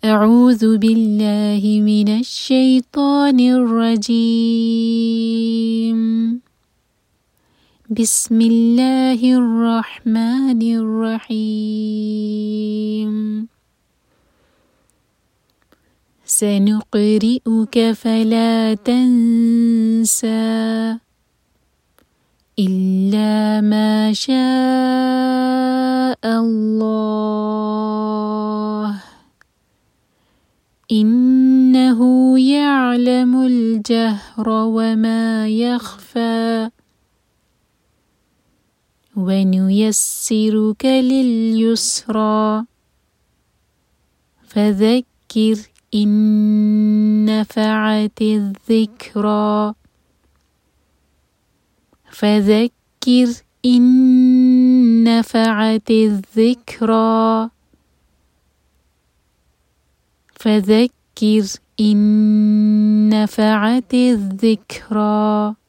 أعوذ بالله من الشيطان الرجيم. بسم الله الرحمن الرحيم. سنقرئك فلا تنسى إلا ما شاء الله إنه يعلم الجهر وما يخفى ونيسرك لليسرى فذكر إن نفعت الذكرى فذكر إن نفعت الذكرى فذكر إن نفعت الذكرى